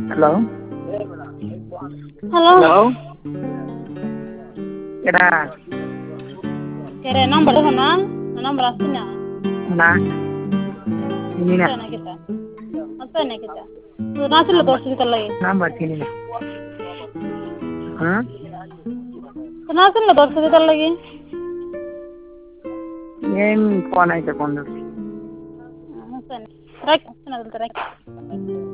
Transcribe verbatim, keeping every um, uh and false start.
hello hello hello ಎಡ ಕೆರೆ number ಹನಾ number ಹಸ್ತಿನ ನಾ ನೀನ ಹತ್ತನಗಿದ್ದ ಹತ್ತನಗಿದ್ದ ನಾಸಿಲ್ಲ ತೋರಿಸತಲ್ಲ ನಾ ಬರ್ತೀನಿ ಹಾ ನಾಸಿಲ್ಲ ತೋರಿಸತಲ್ಲಗೆ ಏನ್ ಫೋನ್ ಐ್ತಕೊಂಡ್ರು ಹ ಸರಿ ರ